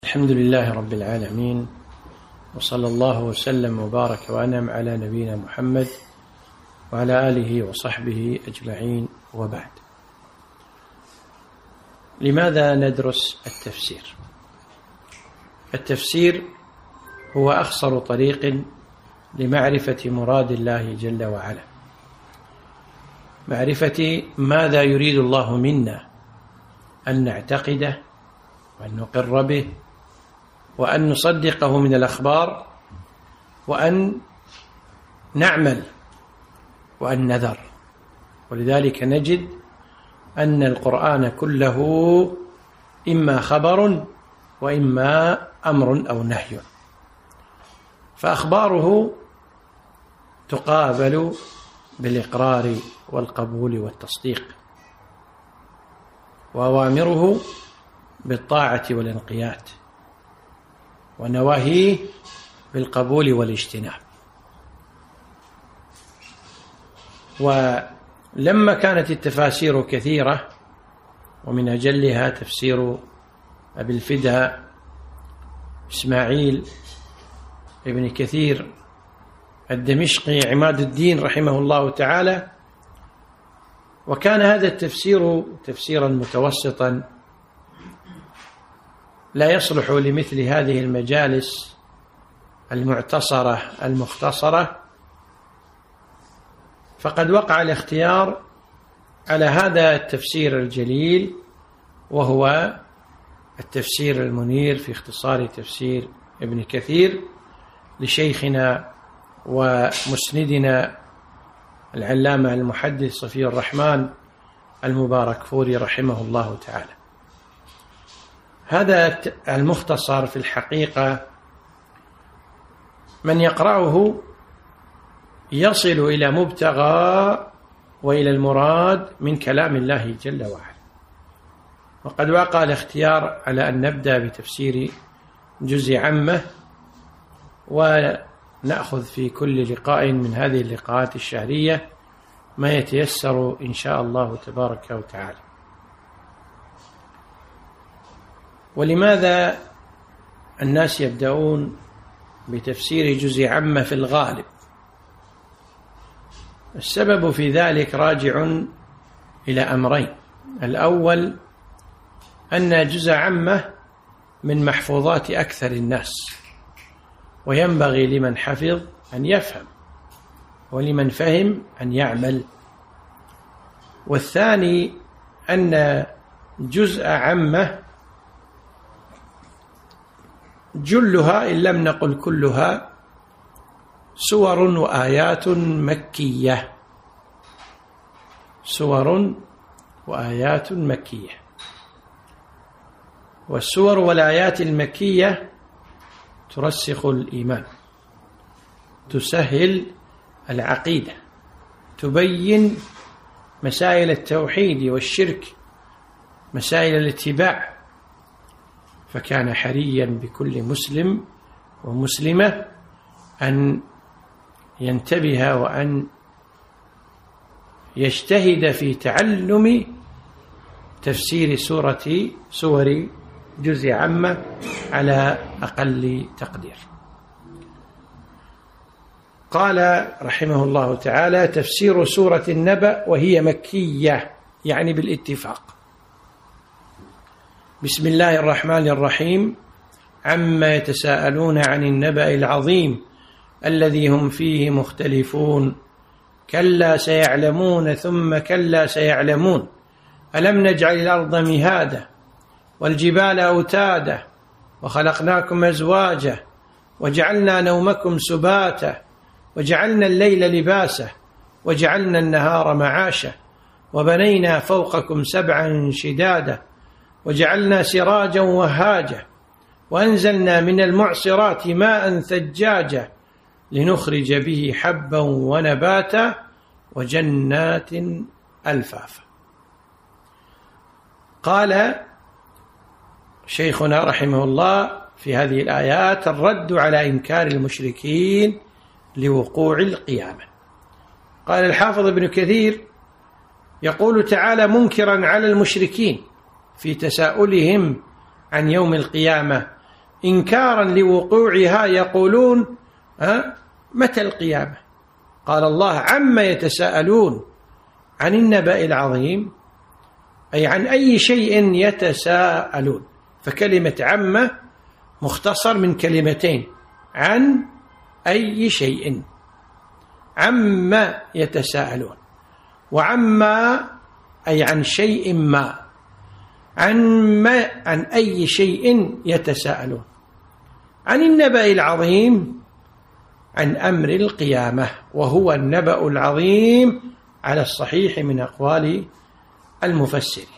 الحمد لله رب العالمين، وصلى الله وسلم وبارك وأنعم على نبينا محمد وعلى آله وصحبه أجمعين، وبعد. لماذا ندرس التفسير؟ التفسير هو أخصر طريق لمعرفة مراد الله جل وعلا، معرفة ماذا يريد الله منا أن نعتقده وأن نقر به وأن نصدقه من الأخبار وأن نعمل وأن نذر. ولذلك نجد أن القرآن كله إما خبر وإما أمر أو نهي، فأخباره تقابل بالإقرار والقبول والتصديق، وأوامره بالطاعة والانقياد، ونواهيه بالقبول والاجتناب. ولما كانت التفاسير كثيرة، ومن أجلها تفسير أبي الفداء إسماعيل ابن كثير الدمشقي عماد الدين رحمه الله تعالى، وكان هذا التفسير تفسيرا متوسطا لا يصلح لمثل هذه المجالس المعتصرة المختصرة، فقد وقع الاختيار على هذا التفسير الجليل، وهو التفسير المنير في اختصار تفسير ابن كثير لشيخنا ومسندنا العلامة المحدث صفي الرحمن المباركفوري رحمه الله تعالى. هذا المختصر في الحقيقة من يقرأه يصل إلى مبتغى وإلى المراد من كلام الله جل وعلا. وقد وقع الاختيار على أن نبدأ بتفسير جزء عامة، ونأخذ في كل لقاء من هذه اللقاءات الشهرية ما يتيسر إن شاء الله تبارك وتعالى. ولماذا الناس يبدأون بتفسير جزء عامة في الغالب؟ السبب في ذلك راجع إلى أمرين. الأول أن جزء عامة من محفوظات أكثر الناس، وينبغي لمن حفظ أن يفهم، ولمن فهم أن يعمل. والثاني أن جزء عامة جلها إن لم نقل كلها سور وآيات مكية، سور وآيات مكية. والسور والآيات المكية ترسخ الإيمان، تسهل العقيدة، تبين مسائل التوحيد والشرك، مسائل الاتباع. فكان حريا بكل مسلم ومسلمة أن ينتبه وأن يجتهد في تعلم تفسير سور جزء عامة على أقل تقدير. قال رحمه الله تعالى: تفسير سورة النبأ وهي مكية، يعني بالاتفاق. بسم الله الرحمن الرحيم. عما يتساءلون عن النبأ العظيم الذي هم فيه مختلفون، كلا سيعلمون ثم كلا سيعلمون، ألم نجعل الأرض مهادا والجبال أوتادا وخلقناكم أزواجا وجعلنا نومكم سباتا وجعلنا الليل لباسا وجعلنا النهار معاشا وبنينا فوقكم سبعا شدادا وجعلنا سراجا وهاجا وأنزلنا من المعصرات ماء ثجاجا لنخرج به حبا ونباتا وجنات ألفافا. قال شيخنا رحمه الله في هذه الآيات الرد على إنكار المشركين لوقوع القيامة. قال الحافظ ابن كثير: يقول تعالى منكرا على المشركين في تساؤلهم عن يوم القيامة إنكارا لوقوعها يقولون متى القيامة؟ قال الله عما يتساءلون عن النبأ العظيم، أي عن أي شيء يتساءلون. فكلمة عما مختصر من كلمتين، عن أي شيء، عما يتساءلون، وعما أي عن شيء ما، عن أي شيء يتساءلون. عن النبأ العظيم عن أمر القيامة، وهو النبأ العظيم على الصحيح من أقوال المفسرين.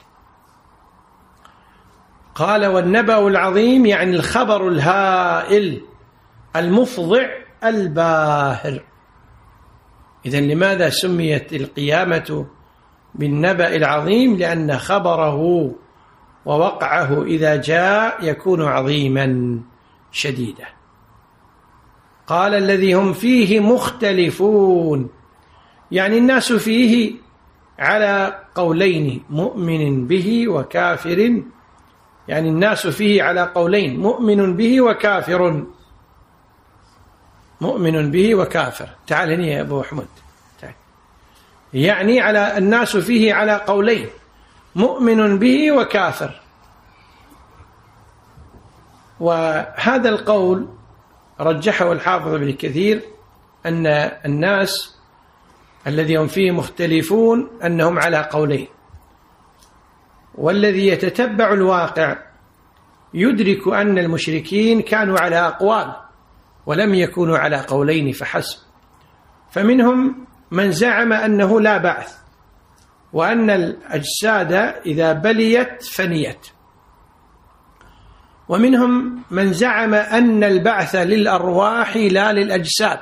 قال والنبأ العظيم يعني الخبر الهائل المفضع الباهر. إذن لماذا سميت القيامة بالنبأ العظيم؟ لأن خبره ووقعه إذا جاء يكون عظيما شديدا. قال الذي هم فيه مختلفون، يعني الناس فيه على قولين، مؤمن به وكافر، يعني الناس فيه على قولين، مؤمن به وكافر، مؤمن به وكافر. تعال هنا يا أبو حمد، تعال. يعني على الناس فيه على قولين، مؤمن به وكافر. وهذا القول رجحه الحافظ ابن كثير، أن الناس الذي هم فيه مختلفون أنهم على قولين، والذي يتتبع الواقع يدرك أن المشركين كانوا على أقوال ولم يكونوا على قولين فحسب. فمنهم من زعم أنه لا بعث، وأن الأجساد إذا بليت فنيت، ومنهم من زعم أن البعث للأرواح لا للأجساد،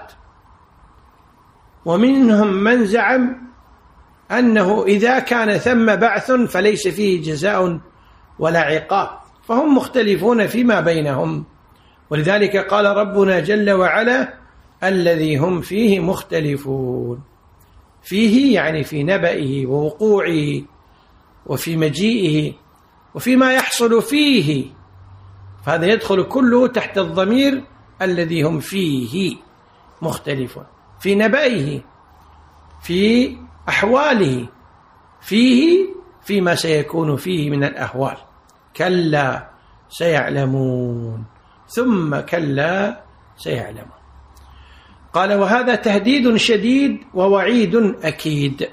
ومنهم من زعم أنه إذا كان ثم بعث فليس فيه جزاء ولا عقاب. فهم مختلفون فيما بينهم، ولذلك قال ربنا جل وعلا الذي هم فيه مختلفون. فيه يعني في نبأه ووقوعه وفي مجيئه وفيما يحصل فيه، فهذا يدخل كله تحت الضمير الذي هم فيه مختلفون، في نبأه، في أحواله، فيما سيكون فيه من الأحوال. كلا سيعلمون، ثم كلا سيعلمون. قال وهذا تهديد شديد ووعيد أكيد.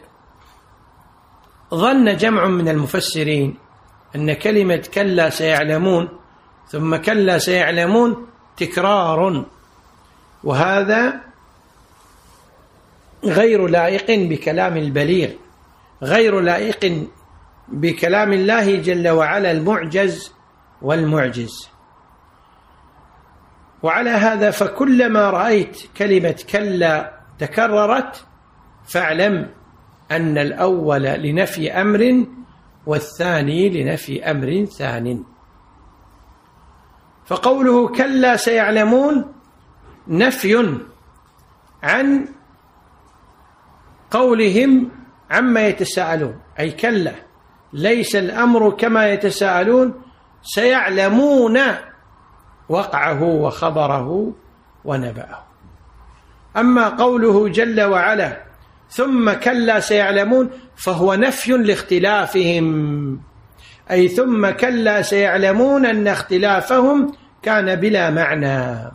ظن جمع من المفسرين أن كلمة كلا سيعلمون ثم كلا سيعلمون تكرار، وهذا غير لائق بكلام البليغ، غير لائق بكلام الله جل وعلا المعجز والمعجز. وعلى هذا فكلما رأيت كلمة كلا تكررت فاعلم أن الأول لنفي أمر والثاني لنفي أمر ثان. فقوله كلا سيعلمون نفي عن قولهم عما يتساءلون، أي كلا ليس الأمر كما يتساءلون، سيعلمون وقعه وخبره ونبأه. أما قوله جل وعلا ثم كلا سيعلمون فهو نفي لاختلافهم، أي ثم كلا سيعلمون أن اختلافهم كان بلا معنى،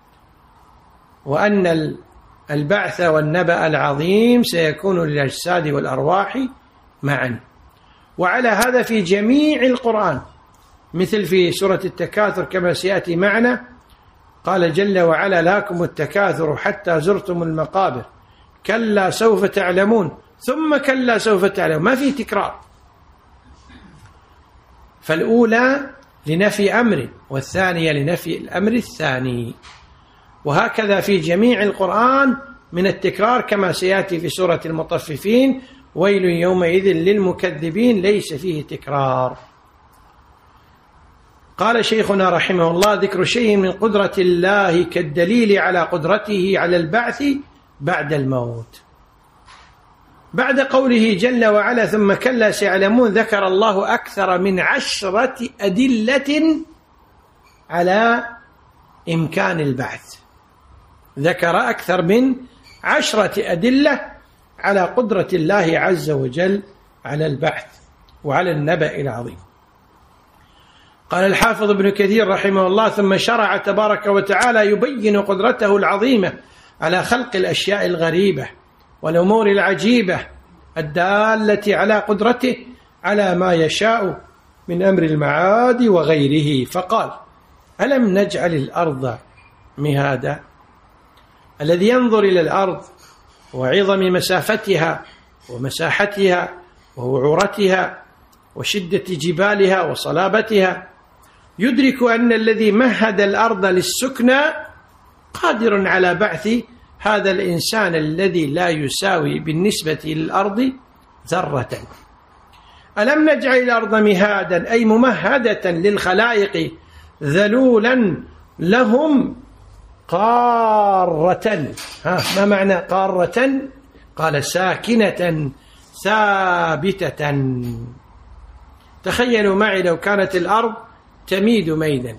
وأن البعث والنبأ العظيم سيكون للأجساد والأرواح معا. وعلى هذا في جميع القرآن، مثل في سورة التكاثر كما سيأتي معنا، قال جل وعلا لاكم التكاثر حتى زرتم المقابر كلا سوف تعلمون ثم كلا سوف تعلمون، ما في تكرار. فالأولى لنفي أمر والثانية لنفي الأمر الثاني، وهكذا في جميع القرآن من التكرار كما سيأتي في سورة المطففين ويل يومئذ للمكذبين، ليس فيه تكرار. قال شيخنا رحمه الله ذكر شيء من قدرة الله كالدليل على قدرته على البعث بعد الموت. بعد قوله جل وعلا ثم كلا سيعلمون ذكر الله أكثر من 10 أدلة على إمكان البعث، ذكر أكثر من 10 أدلة على قدرة الله عز وجل على البعث وعلى النبأ العظيم. قال الحافظ ابن كثير رحمه الله: ثم شرع تبارك وتعالى يبين قدرته العظيمة على خلق الأشياء الغريبة والأمور العجيبة الدالة على قدرته على ما يشاء من أمر المعاد وغيره، فقال: ألم نجعل الأرض مهادا. الذي ينظر إلى الأرض وعظم مسافتها ومساحتها ووعورتها وشدة جبالها وصلابتها يدرك أن الذي مهد الأرض للسكنى قادر على بعث هذا الإنسان الذي لا يساوي بالنسبة للأرض ذرة. ألم نجعل الأرض مهادا أي ممهدة للخلائق ذلولا لهم قارة. ما معنى قارة؟ قال: ساكنة ثابتة. تخيلوا معي لو كانت الأرض تميد ميدا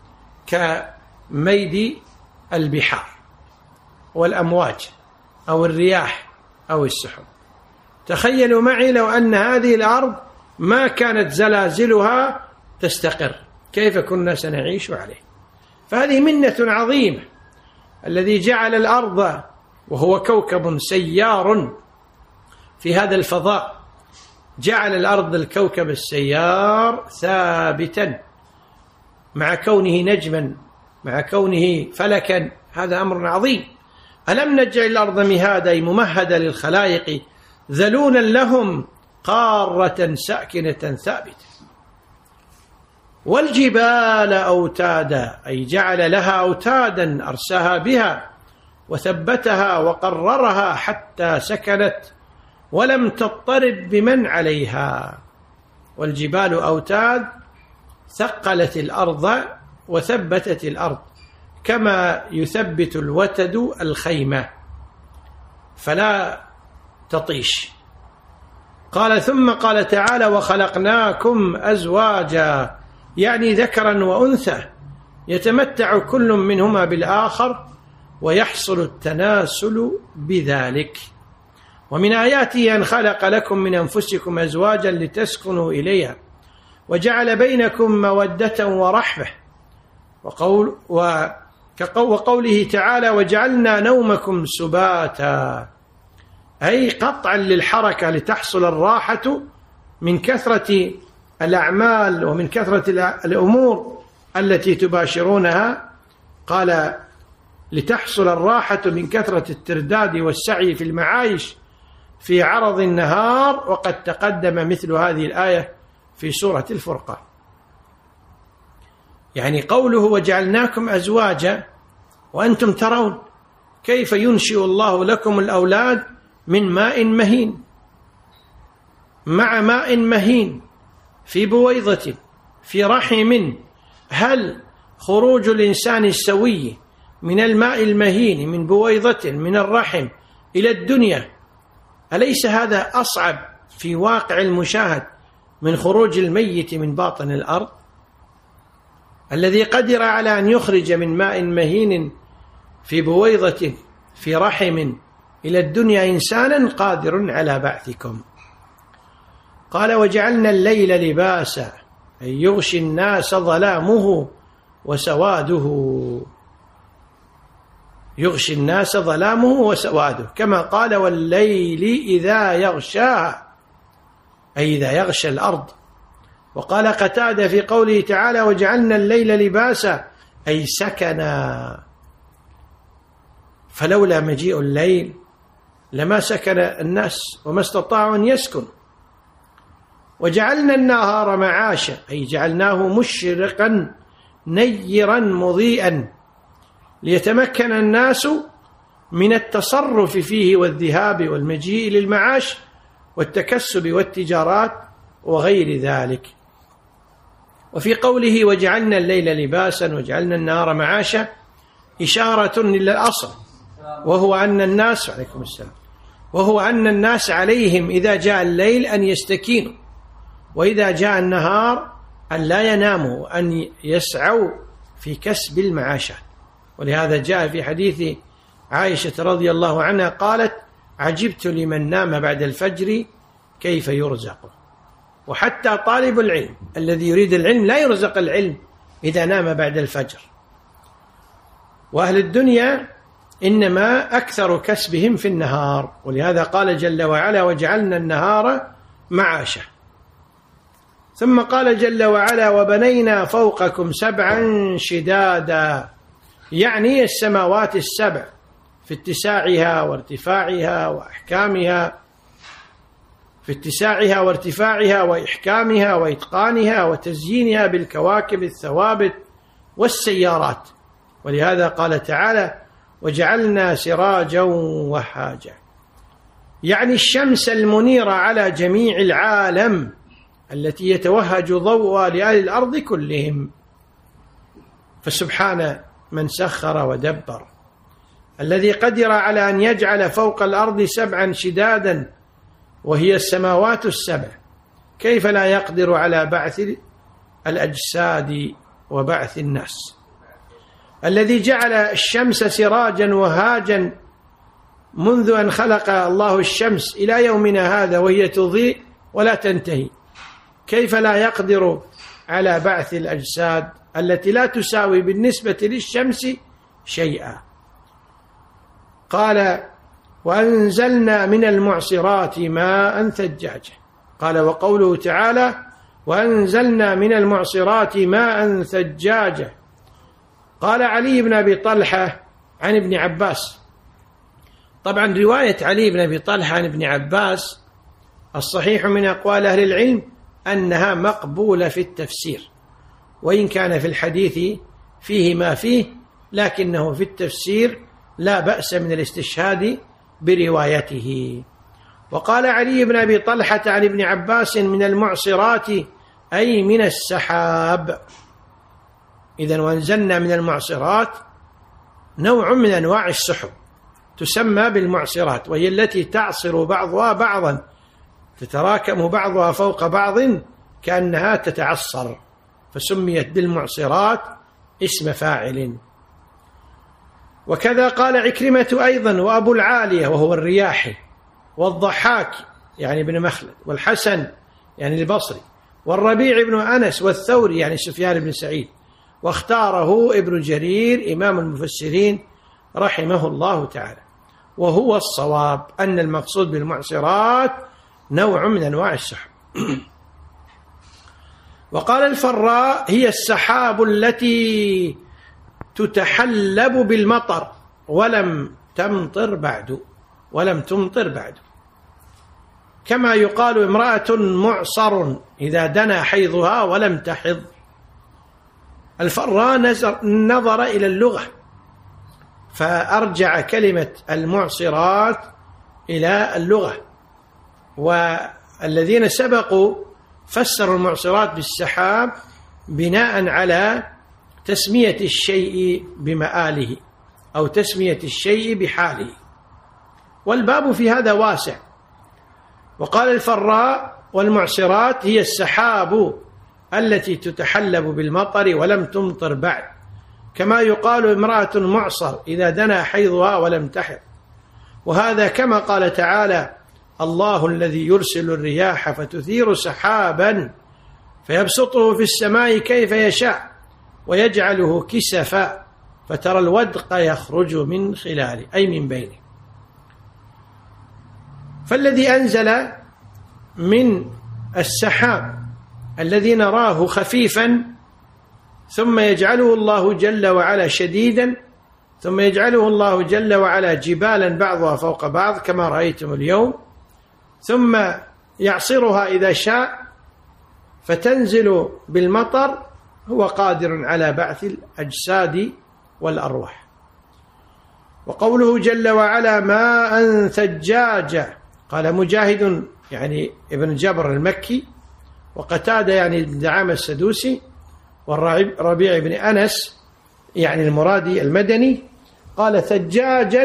كميد البحار والأمواج أو الرياح أو السحب. تخيلوا معي لو أن هذه الأرض ما كانت زلازلها تستقر، كيف كنا سنعيش عليه؟ فهذه منة عظيمة، الذي جعل الأرض وهو كوكب سيار في هذا الفضاء، جعل الأرض الكوكب السيار ثابتا مع كونه نجما، مع كونه فلكا. هذا أمر عظيم. ألم نجعل الأرض مهادا ممهدة للخلائق ذلولا لهم قارة ساكنة ثابتة. والجبال أوتادا أي جعل لها أوتادا أرساها بها وثبتها وقررها حتى سكنت ولم تضطرب بمن عليها. والجبال أوتاد ثقلت الأرض وثبتت الأرض كما يثبت الوتد الخيمة فلا تطيش. قال: ثم قال تعالى: وخلقناكم أزواجا، يعني ذكرا وأنثى، يتمتع كل منهما بالآخر ويحصل التناسل بذلك. ومن آياته أن خلق لكم من أنفسكم أزواجا لتسكنوا إليها وجعل بينكم مودة ورحمة. وقوله تعالى: وجعلنا نومكم سباتا، أي قطعا للحركة لتحصل الراحة من كثرة الأعمال ومن كثرة الأمور التي تباشرونها. قال: لتحصل الراحة من كثرة الترداد والسعي في المعايش في عرض النهار، وقد تقدم مثل هذه الآية في سورة الفرقان. يعني قوله: وجعلناكم أزواجا، وأنتم ترون كيف ينشئ الله لكم الأولاد من ماء مهين مع ماء مهين في بويضة في رحم. هل خروج الإنسان السوي من الماء المهين من بويضة من الرحم إلى الدنيا أليس هذا أصعب في واقع المشاهد من خروج الميت من باطن الأرض؟ الذي قدر على أن يخرج من ماء مهين في بويضة في رحم إلى الدنيا إنسانا قادر على بعثكم. قال: وجعلنا الليل لباسا، أي يغشي الناس ظلامه وسواده، يغشي الناس ظلامه وسواده، كما قال: والليل إذا يغشاها، أي إذا يغشى الأرض. وقال قتادة في قوله تعالى: وجعلنا الليل لباسا، أي سكنا، فلولا مجيء الليل لما سكن الناس وما استطاعوا أن يسكنوا. وجعلنا النهار معاشا، أي جعلناه مشرقا نيرا مضيئا ليتمكن الناس من التصرف فيه والذهاب والمجيء للمعاش والتكسب والتجارات وغير ذلك. وفي قوله: وجعلنا الليل لباسا وجعلنا النهار معاشا، إشارة إلى الأصل، وهو أن الناس عليكم السلام وهو أن الناس عليهم إذا جاء الليل أن يستكينوا، وإذا جاء النهار أن لا يناموا، أن يسعوا في كسب المعاشات. ولهذا جاء في حديث عائشة رضي الله عنها قالت: عجبت لمن نام بعد الفجر كيف يرزق. وحتى طالب العلم الذي يريد العلم لا يرزق العلم إذا نام بعد الفجر. وأهل الدنيا إنما أكثر كسبهم في النهار، ولهذا قال جل وعلا: وجعلنا النهار معاشا. ثم قال جل وعلا: وبنينا فوقكم سبعا شدادا، يعني السماوات السبع في اتساعها وارتفاعها وأحكامها، في اتساعها وارتفاعها وإحكامها وإتقانها وتزيينها بالكواكب الثوابت والسيارات. ولهذا قال تعالى: وجعلنا سراجا وهاجا، يعني الشمس المنيرة على جميع العالم التي يتوهج ضوءها لأهل الأرض كلهم. فسبحان من سخر ودبر، الذي قدر على أن يجعل فوق الأرض سبعا شدادا وهي السماوات السبع، كيف لا يقدر على بعث الأجساد وبعث الناس؟ الذي جعل الشمس سراجا وهاجا منذ أن خلق الله الشمس إلى يومنا هذا وهي تضيء ولا تنتهي، كيف لا يقدر على بعث الأجساد التي لا تساوي بالنسبة للشمس شيئا؟ قال: وأنزلنا من المعصرات ماء ثجاجا. قال: وقوله تعالى: وأنزلنا من المعصرات ماء ثجاجا. قال علي بن أبي طلحة عن ابن عباس، طبعا رواية علي بن أبي طلحة عن ابن عباس الصحيح من أقوال أهل العلم أنها مقبولة في التفسير، وإن كان في الحديث فيه ما فيه، لكنه في التفسير لا بأس من الاستشهاد بروايته. وقال علي بن أبي طلحة عن ابن عباس: من المعصرات أي من السحاب. إذن وأنزلنا من المعصرات نوع من أنواع السحب تسمى بالمعصرات، وهي التي تعصر بعضها بعضا، تتراكم بعضها فوق بعض كأنها تتعصر، فسميت بالمعصرات اسم فاعل. وكذا قال عكرمة أيضا، وأبو العالية وهو الرياحي، والضحاك يعني ابن مخلد، والحسن يعني البصري، والربيع بن أنس، والثوري يعني سفيان بن سعيد. واختاره ابن جرير إمام المفسرين رحمه الله تعالى. وهو الصواب أن المقصود بالمعصرات نوع من أنواع السحب. وقال الفراء: هي السحاب التي تتحلب بالمطر ولم تمطر بعد، كما يقال امرأة معصر إذا دنا حيضها ولم تحض. الفراء نظر إلى اللغة فأرجع كلمة المعصرات إلى اللغة، والذين سبقوا فسروا المعصرات بالسحاب بناء على تسمية الشيء بمآله أو تسمية الشيء بحاله، والباب في هذا واسع. وقال الفراء: والمعصرات هي السحاب التي تتحلب بالمطر ولم تمطر بعد، كما يقال امرأة معصر إذا دنا حيضها ولم تحض. وهذا كما قال تعالى: الله الذي يرسل الرياح فتثير سحابا فيبسطه في السماء كيف يشاء ويجعله كسفا فترى الودق يخرج من خلاله، أي من بينه. فالذي أنزل من السحاب الذي نراه خفيفا ثم يجعله الله جل وعلا شديدا، ثم يجعله الله جل وعلا جبالا بعضها فوق بعض كما رأيتم اليوم، ثم يعصرها إذا شاء فتنزل بالمطر، هو قادر على بعث الأجساد والأرواح. وقوله جل وعلا: ماء ثجاجا، قال مجاهد يعني ابن جبر المكي، وقتادة يعني ابن دعامة السدوسي، والربيع بن أنس يعني المرادي المدني، قال: ثجاجا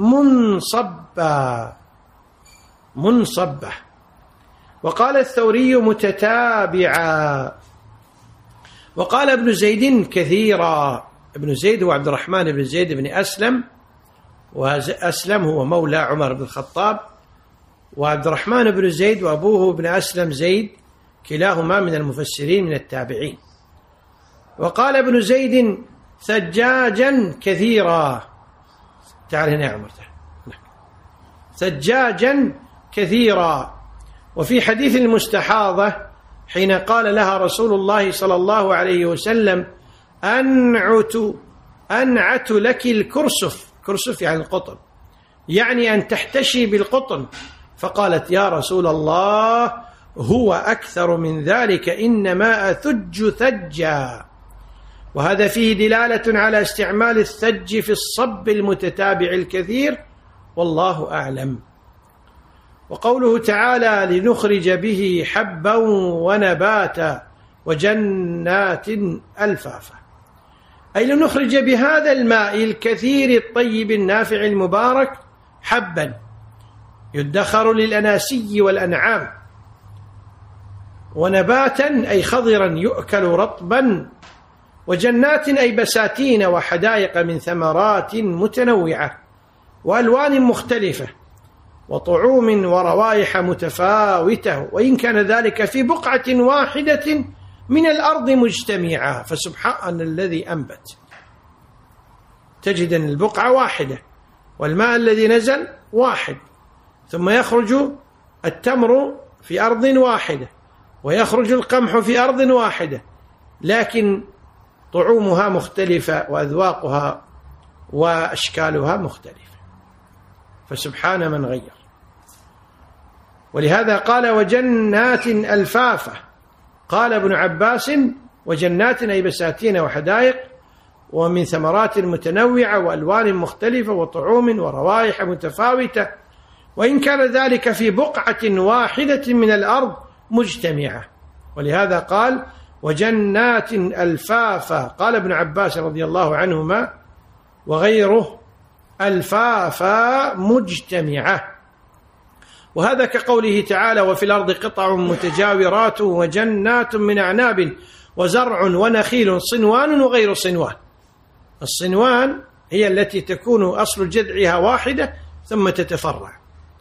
منصبة. وقال الثوري: متتابعا. وقال ابن زيد: كثيرا. بن زيد هو عبد الرحمن بن زيد بن أسلم، وأسلم هو مولى عمر بن الخطاب، وعبد الرحمن بن زيد وأبوه بن أسلم زيد كلاهما من المفسرين من التابعين. وقال ابن زيد ثجاجا كثيرا، تعال هنا يا عمر، ثجاجا كثيرا. وفي حديث المستحاضة حين قال لها رسول الله صلى الله عليه وسلم أنعت لك الكرسف، كرسف يعني القطن، يعني أن تحتشي بالقطن، فقالت يا رسول الله هو أكثر من ذلك، إنما أثج ثجا. وهذا فيه دلالة على استعمال الثج في الصب المتتابع الكثير، والله أعلم. وقوله تعالى لنخرج به حبا ونباتا وجنات ألفافا، أي لنخرج بهذا الماء الكثير الطيب النافع المبارك حبا يدخر للأناسي والأنعام، ونباتا أي خضرا يؤكل رطبا، وجنات أي بساتين وحدائق من ثمرات متنوعة وألوان مختلفة وطعوم وروائح متفاوتة، وإن كان ذلك في بقعة واحدة من الأرض مجتمعة. فسبحان الذي أنبت، تجد أن البقعة واحدة والماء الذي نزل واحد، ثم يخرج التمر في أرض واحدة ويخرج القمح في أرض واحدة، لكن طعومها مختلفة وأذواقها وأشكالها مختلفة، فسبحان من غير. ولهذا قال وجنات ألفافا. قال ابن عباس وجنات أي بساتين وحدائق ومن ثمرات متنوعة وألوان مختلفة وطعوم وروائح متفاوتة، وإن كان ذلك في بقعة واحدة من الأرض مجتمعة. ولهذا قال وجنات ألفافا. قال ابن عباس رضي الله عنهما وغيره ألفافا مجتمعة. وهذا كقوله تعالى وفي الأرض قطع متجاورات وجنات من أعناب وزرع ونخيل صنوان وغير صنوان. الصنوان هي التي تكون أصل جذعها واحدة ثم تتفرع،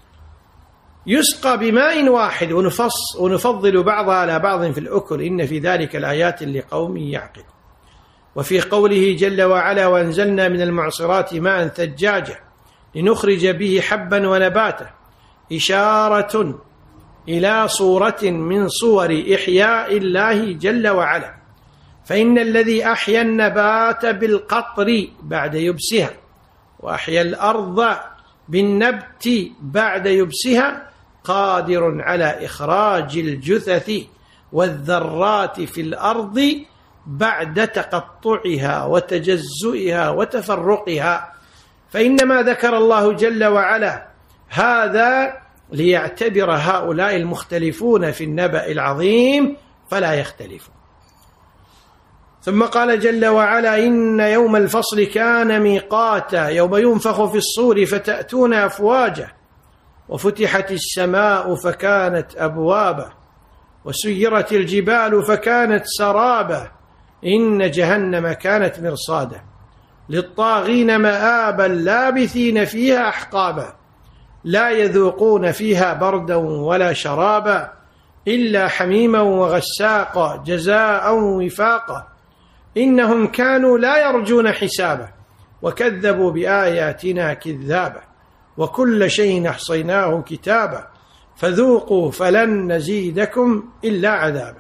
يسقى بماء واحد ونفضل بعضها على بعض في الأكل، إن في ذلك الآيات لقوم يعقل. وفي قوله جل وعلا وأنزلنا من المعصرات ماء ثجاجا لنخرج به حبا ونباتا، إشارة إلى صورة من صور إحياء الله جل وعلا، فإن الذي أحيا النبات بالقطر بعد يبسها وأحيا الأرض بالنبت بعد يبسها قادر على إخراج الجثث والذرات في الأرض بعد تقطعها وتجزئها وتفرقها. فإنما ذكر الله جل وعلا هذا ليعتبر هؤلاء المختلفون في النبأ العظيم فلا يختلفون. ثم قال جل وعلا إن يوم الفصل كان ميقاتا، يوم ينفخ في الصور فتأتون أفواجا وفتحت السماء فكانت أبوابا وسيرت الجبال فكانت سرابا إن جهنم كانت مرصادا للطاغين مآبا لابثين فيها أحقابا لا يذوقون فيها بردا ولا شرابا إلا حميما وغساقا جزاء وفاقا إنهم كانوا لا يرجون حسابا وكذبوا بآياتنا كذابا وكل شيء أحصيناه كتابا فذوقوا فلن نزيدكم إلا عذابا.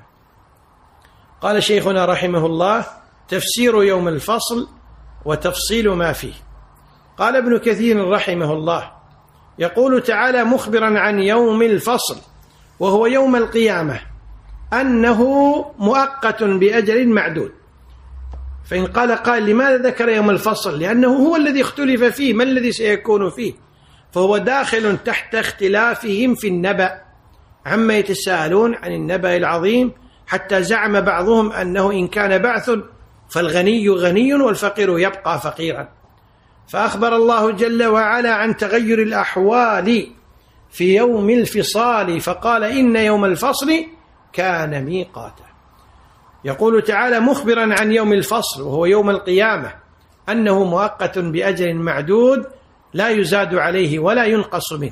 قال شيخنا رحمه الله تفسير يوم الفصل وتفصيل ما فيه. قال ابن كثير رحمه الله يقول تعالى مخبرا عن يوم الفصل وهو يوم القيامة أنه مؤقت بأجل معدود. فإن قال لماذا ذكر يوم الفصل؟ لأنه هو الذي اختلف فيه ما الذي سيكون فيه، فهو داخل تحت اختلافهم في النبأ عما يتساءلون عن النبأ العظيم، حتى زعم بعضهم أنه إن كان بعث فالغني غني والفقير يبقى فقيرا. فأخبر الله جل وعلا عن تغير الأحوال في يوم الفصال فقال إن يوم الفصل كان ميقاتا. يقول تعالى مخبرا عن يوم الفصل وهو يوم القيامة أنه مؤقت بأجل معدود لا يزاد عليه ولا ينقص منه،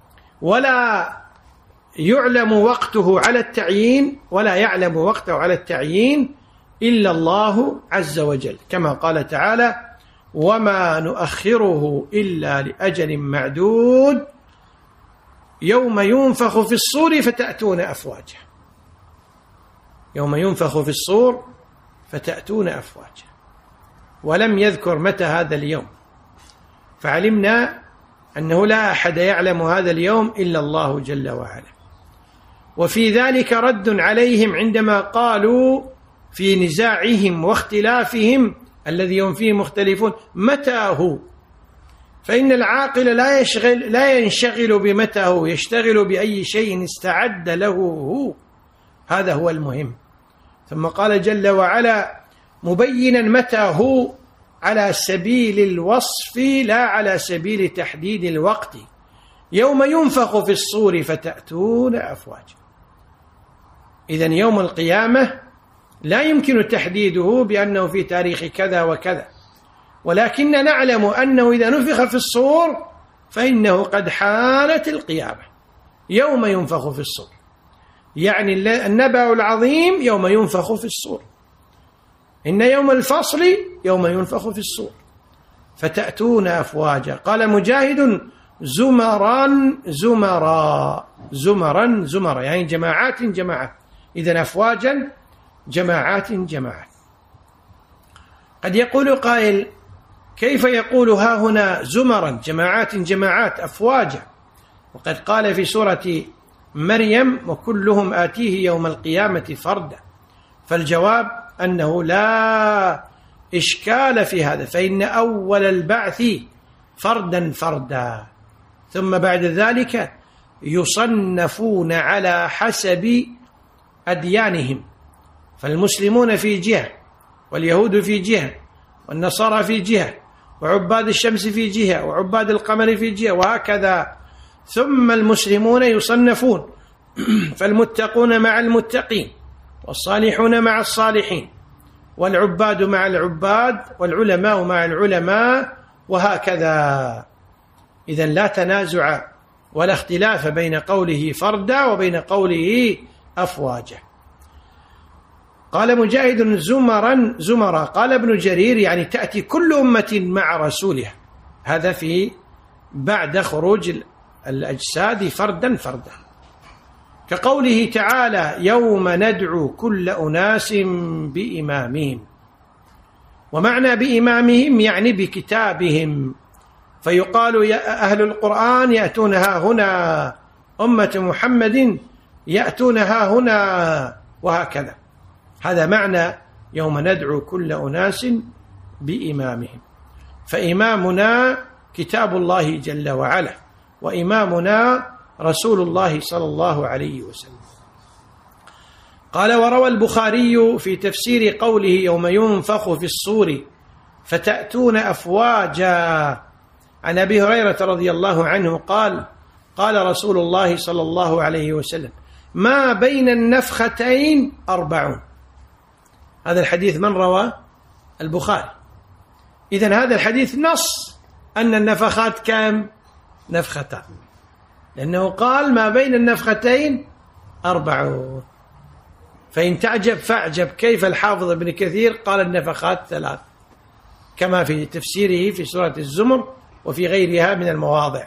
ولا يعلم وقته على التعيين، ولا يعلم وقته على التعيين إلا الله عز وجل، كما قال تعالى: وما نؤخره إلا لأجل معدود يوم ينفخ في الصور فتأتون أفواجا. يوم ينفخ في الصور فتأتون أفواجا، ولم يذكر متى هذا اليوم، فعلمنا أنه لا أحد يعلم هذا اليوم إلا الله جل وعلا. وفي ذلك رد عليهم عندما قالوا في نزاعهم واختلافهم الذي هم فيه مختلفون: متى هو؟ فإن العاقل لا ينشغل بمتى هو، يشتغل بأي شيء استعد له هو، هذا هو المهم. ثم قال جل وعلا مبينا متى هو على سبيل الوصف لا على سبيل تحديد الوقت: يوم ينفخ في الصور فتأتون أفواجا. إذن يوم القيامة لا يمكن تحديده بأنه في تاريخ كذا وكذا، ولكن نعلم أنه إذا نفخ في الصور فإنه قد حانت القيامة، يوم ينفخ في الصور، يعني النبأ العظيم يوم ينفخ في الصور، إن يوم الفصل يوم ينفخ في الصور فتأتون أفواجا. قال مجاهد: زمرا زمرا، زمرا زمرا، يعني جماعات جماعات، إذن أفواجا جماعات جماعات. قد يقول قائل: كيف يقول ها هنا زمرا جماعات جماعات أفواجا، وقد قال في سورة مريم: وكلهم آتيه يوم القيامة فردا؟ فالجواب أنه لا إشكال في هذا، فإن أول البعث فردا فردا، ثم بعد ذلك يصنفون على حسب أديانهم، فالمسلمون في جهة، واليهود في جهة، والنصارى في جهة، وعباد الشمس في جهة، وعباد القمر في جهة، وهكذا. ثم المسلمون يصنفون، فالمتقون مع المتقين، والصالحون مع الصالحين، والعباد مع العباد، والعلماء مع العلماء، وهكذا. إذن لا تنازع ولا اختلاف بين قوله فردا وبين قوله أفواجا. قال مجاهد: زمرا زمرا. قال ابن جرير: يعني تأتي كل أمة مع رسولها، هذا في بعد خروج الأجساد فردا فردا، كقوله تعالى: يوم ندعو كل أناس بإمامهم. ومعنى بإمامهم يعني بكتابهم، فيقال يا أهل القرآن يأتون ها هنا، أمة محمد يأتون ها هنا، وهكذا. هذا معنى يوم ندعو كل أناس بإمامهم، فإمامنا كتاب الله جل وعلا، وإمامنا رسول الله صلى الله عليه وسلم. قال: وروى البخاري في تفسير قوله يوم ينفخ في الصور فتأتون أفواجا عن أبي هريرة رضي الله عنه قال: قال رسول الله صلى الله عليه وسلم: ما بين النفختين 40. هذا الحديث من روى؟ البخاري. إذن هذا الحديث نص أن النفخات كم؟ نفختان، لأنه قال ما بين النفختين 40. فإن تعجب فاعجب كيف الحافظ ابن كثير قال النفخات 3، كما في تفسيره في سورة الزمر وفي غيرها من المواضع.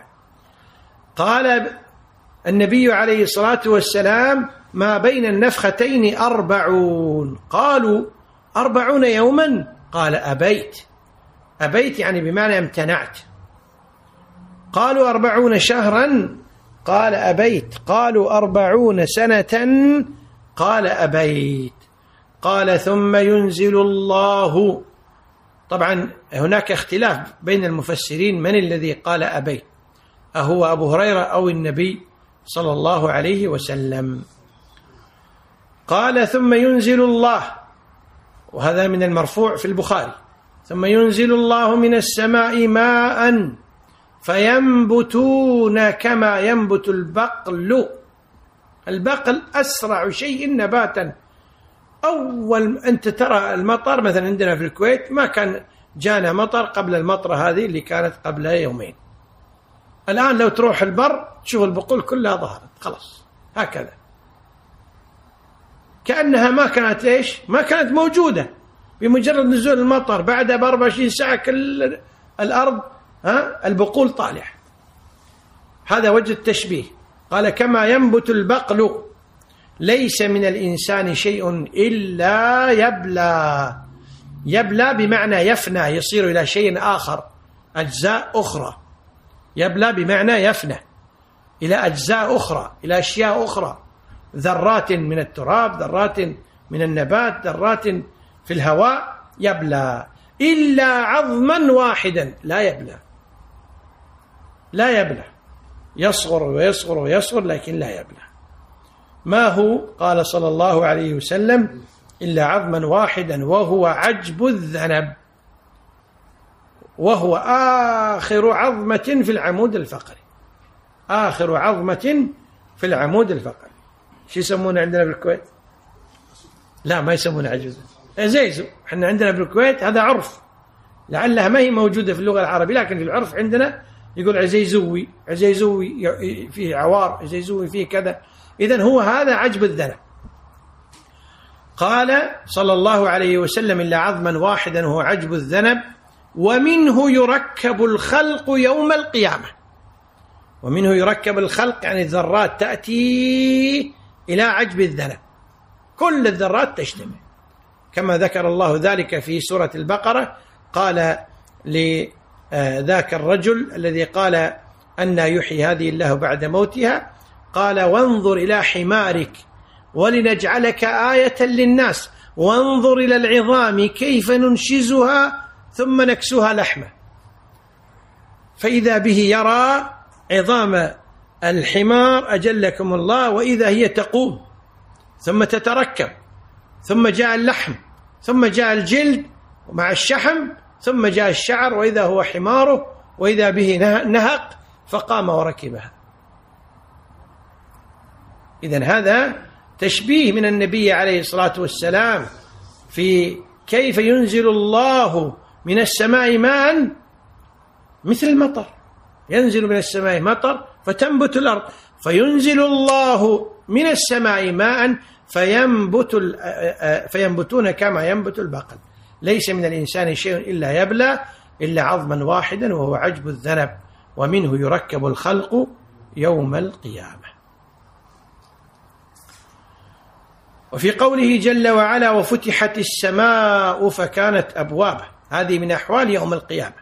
قال النبي عليه الصلاة والسلام: ما بين النفختين 40. قالوا: 40 يوما؟ قال: أبيت. أبيت يعني بمعنى امتنعت. قالوا: 40 شهرا؟ قال: أبيت. قالوا: 40 سنة؟ قال: أبيت. قال: ثم ينزل الله. طبعا هناك اختلاف بين المفسرين من الذي قال أبيت، أهو أبو هريرة أو النبي صلى الله عليه وسلم. قال: ثم ينزل الله، وهذا من المرفوع في البخاري: ثم ينزل الله من السماء ماء فينبتون كما ينبت البقل. البقل أسرع شيء نباتا. أول أنت ترى المطر مثلا عندنا في الكويت ما كان جانا مطر قبل المطرة هذه اللي كانت قبل يومين. الآن لو تروح البر تشوف البقول كلها ظهرت خلاص هكذا، كأنها ما كانت إيش؟ ما كانت موجودة. بمجرد نزول المطر بعدها ب24 ساعة كل الأرض البقول طالع. هذا وجه التشبيه. قال كما ينبت البقل ليس من الإنسان شيء إلا يبلى. يبلى بمعنى يفنى، يصير إلى شيء آخر، أجزاء أخرى. يبلى بمعنى يفنى إلى أجزاء أخرى، إلى أشياء أخرى، ذرات من التراب، ذرات من النبات، ذرات في الهواء. يبلى إلا عظما واحدا لا يبلى. لا يبلى، يصغر ويصغر ويصغر لكن لا يبلى. ما هو؟ قال صلى الله عليه وسلم إلا عظما واحدا وهو عجب الذنب، وهو آخر عظمة في العمود الفقري. آخر عظمة في العمود الفقري. شو يسمونه عندنا بالكويت؟ لا ما يسمونه عجز، عزيزو. احنا عندنا بالكويت هذا عرف، لعلها ما هي موجودة في اللغة العربية، لكن في العرف عندنا يقول عزيزوي، عزيزوي فيه عوار، عزيزوي فيه كذا. إذن هو هذا عجب الذنب. قال صلى الله عليه وسلم إلا عظما واحدا وهو عجب الذنب ومنه يركب الخلق يوم القيامة. ومنه يركب الخلق يعني الذرات تأتي إلى عجب الذنب، كل الذرات تجتمع كما ذكر الله ذلك في سورة البقرة. قال لذاك الرجل الذي قال أن يحيي هذه الله بعد موتها، قال وانظر إلى حمارك ولنجعلك آية للناس وانظر إلى العظام كيف ننشزها ثم نكسوها لحمة، فإذا به يرى عظام الحمار أجلكم الله، وإذا هي تقوم ثم تتركب، ثم جاء اللحم، ثم جاء الجلد مع الشحم، ثم جاء الشعر، وإذا هو حماره، وإذا به نهق فقام وركبها. إذن هذا تشبيه من النبي عليه الصلاة والسلام في كيف ينزل الله من السماء ماء مثل المطر. ينزل من السماء مطر فتنبت الأرض، فينزل الله من السماء ماء فينبتون كما ينبت البقل. ليس من الإنسان شيء إلا يبلى إلا عظما واحدا وهو عجب الذنب ومنه يركب الخلق يوم القيامة. وفي قوله جل وعلا وفتحت السماء فكانت أبوابا، هذه من أحوال يوم القيامة،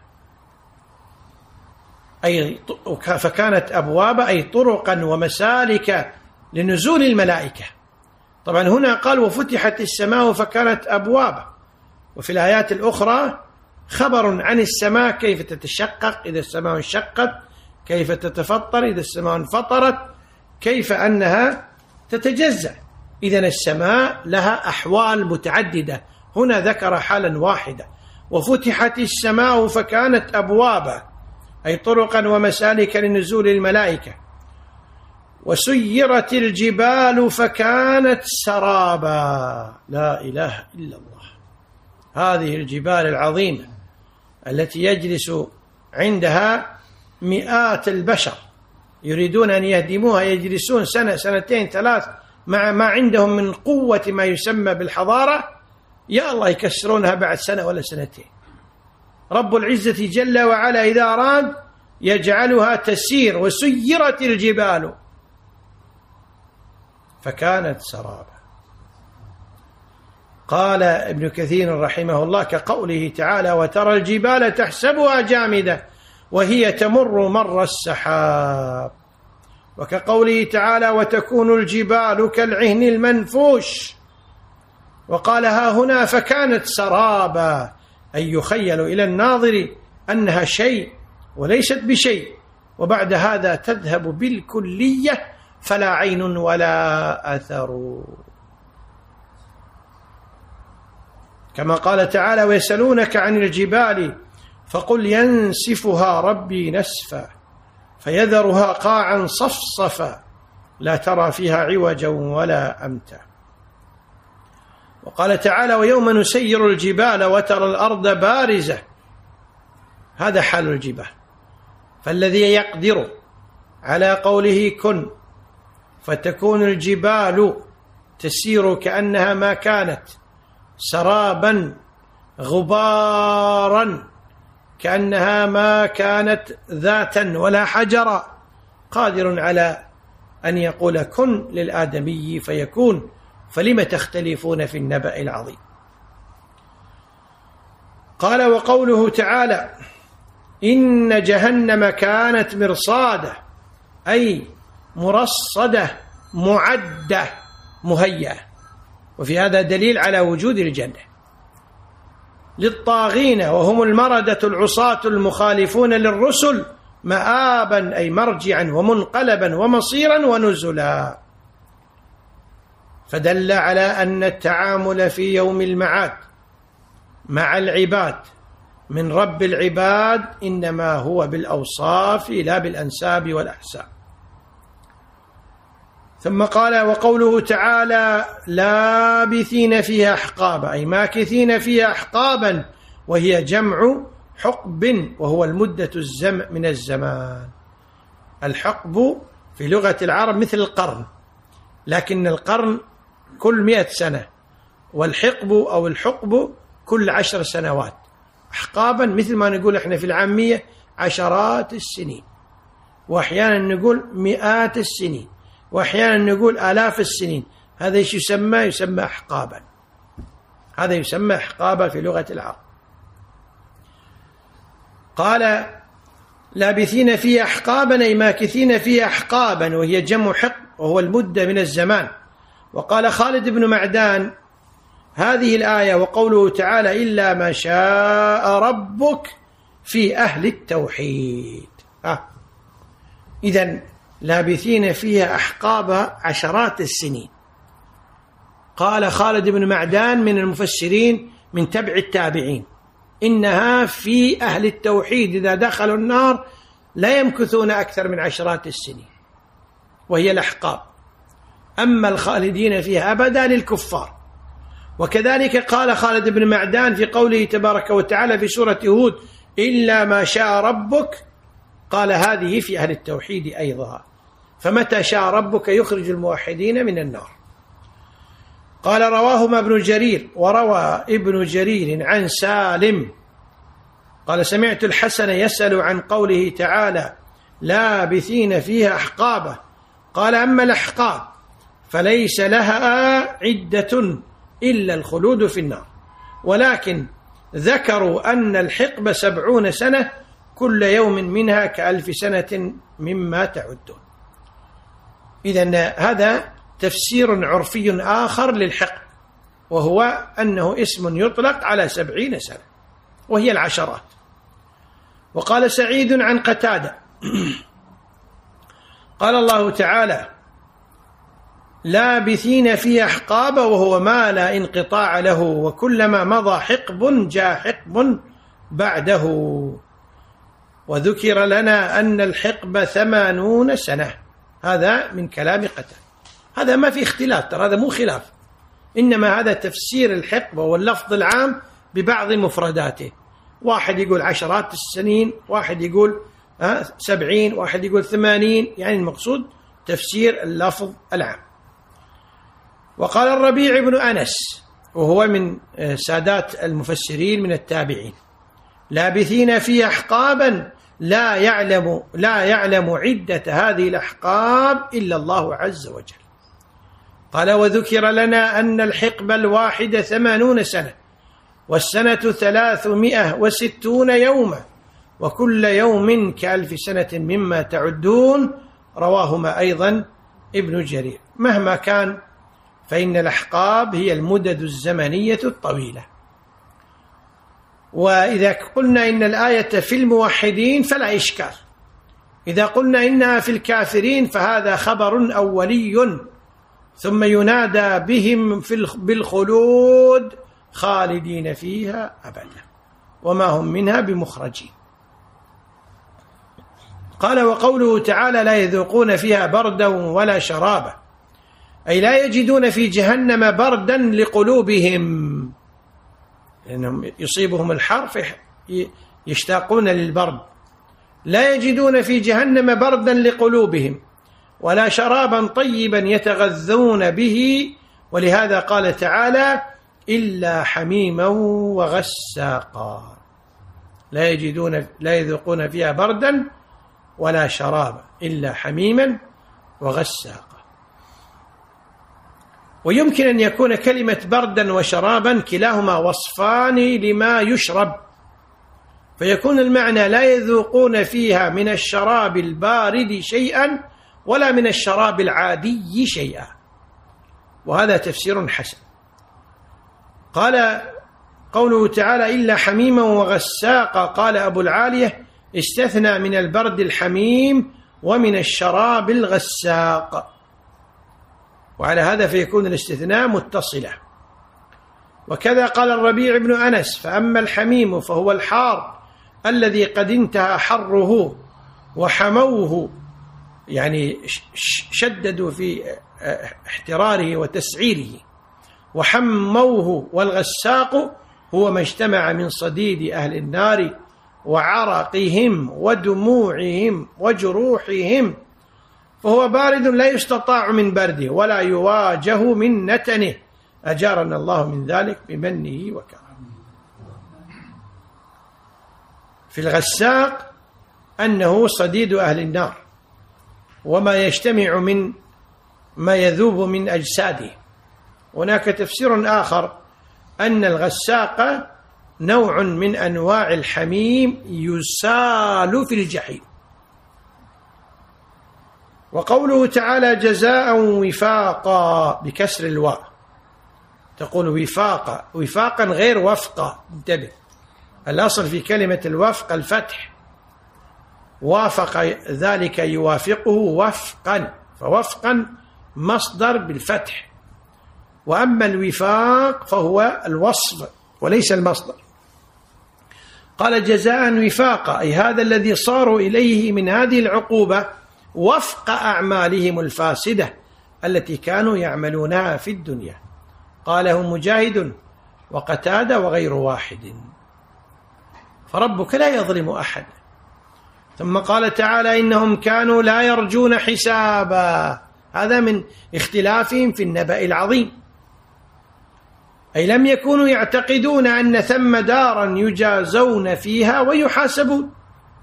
أي فكانت أبوابا أي طرقا ومسالك لنزول الملائكة. طبعا هنا قال وفتحت السماء فكانت أبوابا، وفي الآيات الأخرى خبر عن السماء كيف تتشقق إذا السماء انشقت، كيف تتفطر إذا السماء انفطرت، كيف أنها تتجزأ. إذن السماء لها أحوال متعددة، هنا ذكر حالا واحدة وفتحت السماء فكانت أبوابا أي طرقا ومسالك لنزول الملائكة. وسيرت الجبال فكانت سرابا. لا إله إلا الله. هذه الجبال العظيمة التي يجلس عندها مئات البشر يريدون أن يهدموها، يجلسون سنة سنتين ثلاث مع ما عندهم من قوة ما يسمى بالحضارة، يا الله يكسرونها بعد سنة ولا سنتين. رب العزة جل وعلا إذا أراد يجعلها تسير. وسيرت الجبال فكانت سرابا. قال ابن كثير رحمه الله كقوله تعالى وترى الجبال تحسبها جامدة وهي تمر مر السحاب، وكقوله تعالى وتكون الجبال كالعهن المنفوش. وقال ها هنا فكانت سرابا أي يخيل إلى الناظر أنها شيء وليست بشيء، وبعد هذا تذهب بالكلية فلا عين ولا أثر. كما قال تعالى ويسألونك عن الجبال فقل ينسفها ربي نسفا فيذرها قاعا صفصفا لا ترى فيها عوجا ولا أمتا. وقال تعالى ويوم نسير الجبال وترى الأرض بارزة هذا حال الجبال. فالذي يقدر على قوله كن فتكون الجبال تسير كأنها ما كانت، سرابا غبارا كأنها ما كانت ذاتا ولا حجرا، قادر على أن يقول كن للآدمي فيكون، فلم تختلفون في النبأ العظيم. قال وقوله تعالى إن جهنم كانت مرصادة، أي مرصدة معدة مهيئة، وفي هذا دليل على وجود الجنة للطاغين وهم المردة العصاة المخالفون للرسل، مآبا أي مرجعا ومنقلبا ومصيرا ونزلا. فدل على أن التعامل في يوم المعاد مع العباد من رب العباد إنما هو بالأوصاف لا بالأنساب والأحساب. ثم قال وقوله تعالى لابثين فيها أحقابا، أي ماكثين فيها أحقابا، وهي جمع حقب وهو المدة من الزمان. الحقب في لغة العرب مثل القرن، لكن القرن كل 100 سنة، والحقب أو الحقب كل 10 سنوات. أحقابا مثل ما نقول إحنا في العامية عشرات السنين، وأحيانا نقول مئات السنين، وأحيانا نقول آلاف السنين. هذا يسمى أحقابا، هذا يسمى أحقابا في لغة العرب. قال لابثين فيها أحقابا أي ماكثين فيها أحقابا، وهي جمع حقب وهو المدة من الزمان. وقال خالد بن معدان هذه الآية وقوله تعالى إلا ما شاء ربك في أهل التوحيد. إذن لابثين فيها أحقاب عشرات السنين. قال خالد بن معدان من المفسرين من تبع التابعين إنها في أهل التوحيد إذا دخلوا النار لا يمكثون أكثر من عشرات السنين، وهي الأحقاب. أما الخالدين فيها أبدا للكفار. وكذلك قال خالد بن معدان في قوله تبارك وتعالى في سورة هود إلا ما شاء ربك، قال هذه في أهل التوحيد أيضا، فمتى شاء ربك يخرج الموحدين من النار. قال رواهما ابن جرير، وروى ابن جرير عن سالم قال سمعت الحسن يسأل عن قوله تعالى لابثين فيها أحقابا، قال أما الأحقاب فليس لها عدة إلا الخلود في النار، ولكن ذكروا أن الحقب 70 سنة كل يوم منها ك1000 سنة مما تعدون. إذن هذا تفسير عرفي آخر للحقب، وهو أنه اسم يطلق على 70 سنة وهي العشرات. وقال سعيد عن قتادة قال الله تعالى لابثين فيها أحقابا وهو ما لا انقطاع له، وكلما مضى حقب جاء حقب بعده. وذكر لنا أن الحقب 80 سنة، هذا من كلام قتادة. هذا ما في اختلاف، ترى هذا مو خلاف، إنما هذا تفسير الحقب واللفظ العام ببعض مفرداته. واحد يقول عشرات السنين، واحد يقول 70، واحد يقول 80، يعني المقصود تفسير اللفظ العام. وقال الربيع بن أنس وهو من سادات المفسرين من التابعين لابثين فيها أحقابا لا يعلم عدة هذه الأحقاب إلا الله عز وجل. قال وذكر لنا أن الحقب الواحدة 80 سنة، والسنة 360 يوما، وكل يوم ك1000 سنة مما تعدون. رواهما أيضا ابن جرير. مهما كان فإن الأحقاب هي المدد الزمنية الطويلة. وإذا قلنا إن الآية في الموحدين فلا إشكال، إذا قلنا إنها في الكافرين فهذا خبر أولي، ثم ينادى بهم بالخلود خالدين فيها أبدا وما هم منها بمخرجين. قال وقوله تعالى لا يذوقون فيها بردا ولا شرابا، أي لا يجدون في جهنم بردا لقلوبهم، لأنهم يصيبهم الحر يشتاقون للبرد، لا يجدون في جهنم بردا لقلوبهم ولا شرابا طيبا يتغذون به، ولهذا قال تعالى: إلا حميما وغساقا. لا يذوقون فيها بردا ولا شرابا إلا حميما وغساقا. ويمكن أن يكون كلمة بردا وشرابا كلاهما وصفان لما يشرب، فيكون المعنى لا يذوقون فيها من الشراب البارد شيئا ولا من الشراب العادي شيئا، وهذا تفسير حسن. قال قوله تعالى: إلا حميما وغساقا، قال أبو العالية: استثنى من البرد الحميم ومن الشراب الغساق، وعلى هذا فيكون الاستثناء متصلة. وكذا قال الربيع بن أنس: فأما الحميم فهو الحار الذي قد انتهى حره وحموه، يعني شددوا في احتراره وتسعيره، وحموه. والغساق هو ما اجتمع من صديد أهل النار وعرقهم ودموعهم وجروحهم، فهو بارد لا يستطاع من برده ولا يواجه من نتنه، أجارنا الله من ذلك بمنه وكرمه. في الغساق أنه صديد أهل النار وما يجتمع من ما يذوب من أجساده. هناك تفسير آخر أن الغساق نوع من أنواع الحميم يسال في الجحيم. وقوله تعالى: جزاء وفاقا بكسر الواء، تقول وفاقا، وفاقا غير وفقا، انتبه، الأصل في كلمة الوفق الفتح، وافق ذلك يوافقه وفقا، فوفقا مصدر بالفتح، وأما الوفاق فهو الوصف وليس المصدر. قال: جزاء وفاقا، أي هذا الذي صاروا إليه من هذه العقوبة وفق أعمالهم الفاسدة التي كانوا يعملونها في الدنيا. قاله مجاهد وقتادة وغير واحد. فربك لا يظلم أحد. ثم قال تعالى: إنهم كانوا لا يرجون حسابا، هذا من اختلافهم في النبأ العظيم، أي لم يكونوا يعتقدون أن ثم دارا يجازون فيها ويحاسبون،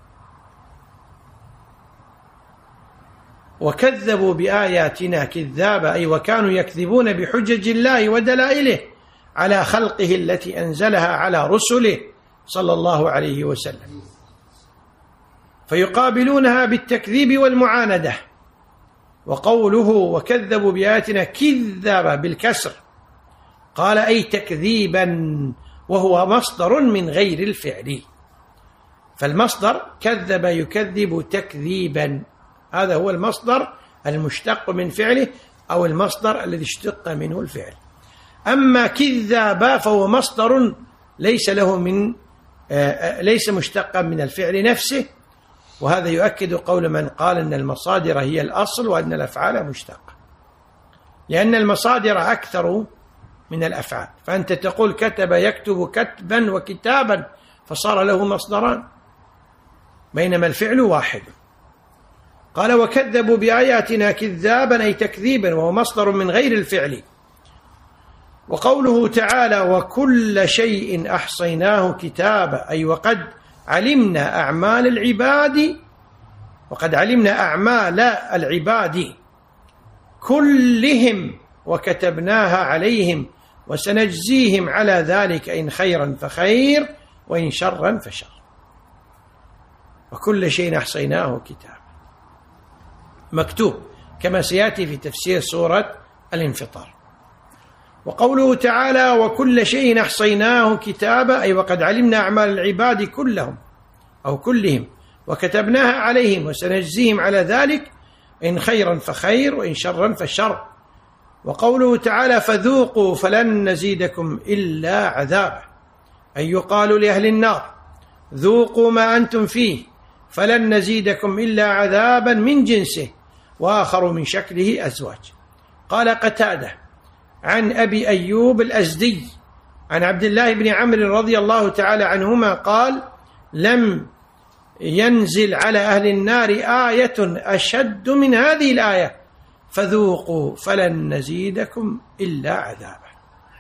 وكذبوا بآياتنا كذابا، أي وكانوا يكذبون بحجج الله ودلائله على خلقه التي أنزلها على رسله صلى الله عليه وسلم، فيقابلونها بالتكذيب والمعاندة. وقوله وكذبوا بآياتنا كذابا بالكسر، قال أي تكذيبا، وهو مصدر من غير الفعل، فالمصدر كذب يكذب تكذيبا، هذا هو المصدر المشتق من فعله أو المصدر الذي اشتق منه الفعل. أما كذابا فهو مصدر ليس مشتقا من الفعل نفسه، وهذا يؤكد قول من قال أن المصادر هي الأصل وأن الأفعال مشتقة، لأن المصادر أكثر من الأفعال، فأنت تقول كتب يكتب كتبا وكتابا فصار له مصدران، بينما الفعل واحد. قال وكذبوا بآياتنا كذابا أي تكذيبا، وهو مصدر من غير الفعل. وقوله تعالى وكل شيء أحصيناه كتابا، أي وقد علمنا أعمال العباد، وقد علمنا أعمال العباد كلهم وكتبناها عليهم وسنجزيهم على ذلك إن خيرا فخير وإن شرا فشر. وكل شيء أحصيناه كتابا مكتوب كما سيأتي في تفسير سورة الانفطار. وقوله تعالى وكل شيء أحصيناه كتابا، أي وقد علمنا أعمال العباد كلهم أو كلهم وكتبناها عليهم وسنجزيهم على ذلك إن خيرا فخير وإن شرا فشر. وقوله تعالى فذوقوا فلن نزيدكم إلا عذابا، أي يقال لأهل النار ذوقوا ما أنتم فيه فلن نزيدكم إلا عذابا من جنسه وآخر من شكله أزواج. قال قتادة عن أبي أيوب الأزدي عن عبد الله بن عمرو رضي الله تعالى عنهما قال لم ينزل على أهل النار آية أشد من هذه الآية فذوقوا فلن نزيدكم إلا عذابا.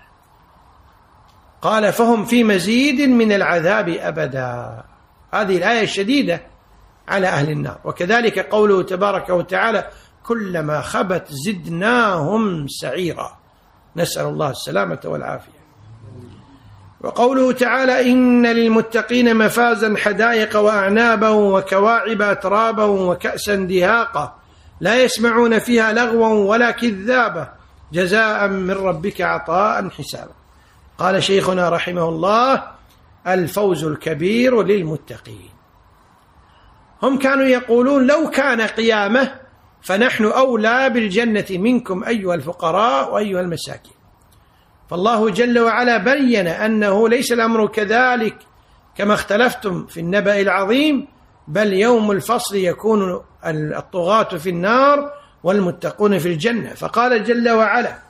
قال فهم في مزيد من العذاب أبدا. هذه الآية الشديدة على أهل النار. وكذلك قوله تبارك وتعالى كلما خبت زدناهم سعيرا، نسأل الله السلامة والعافية. وقوله تعالى إن للمتقين مفازا حدائق وأعنابا وكواعب أترابا وكأسا دهاقا لا يسمعون فيها لغوا ولا كذابا جزاء من ربك عطاء حسابا. قال شيخنا رحمه الله الفوز الكبير للمتقين. هم كانوا يقولون لو كان قيامة فنحن أولى بالجنة منكم أيها الفقراء وأيها المساكين. فالله جل وعلا بين أنه ليس الأمر كذلك كما اختلفتم في النبأ العظيم، بل يوم الفصل يكون الطغاة في النار والمتقون في الجنة. فقال جل وعلا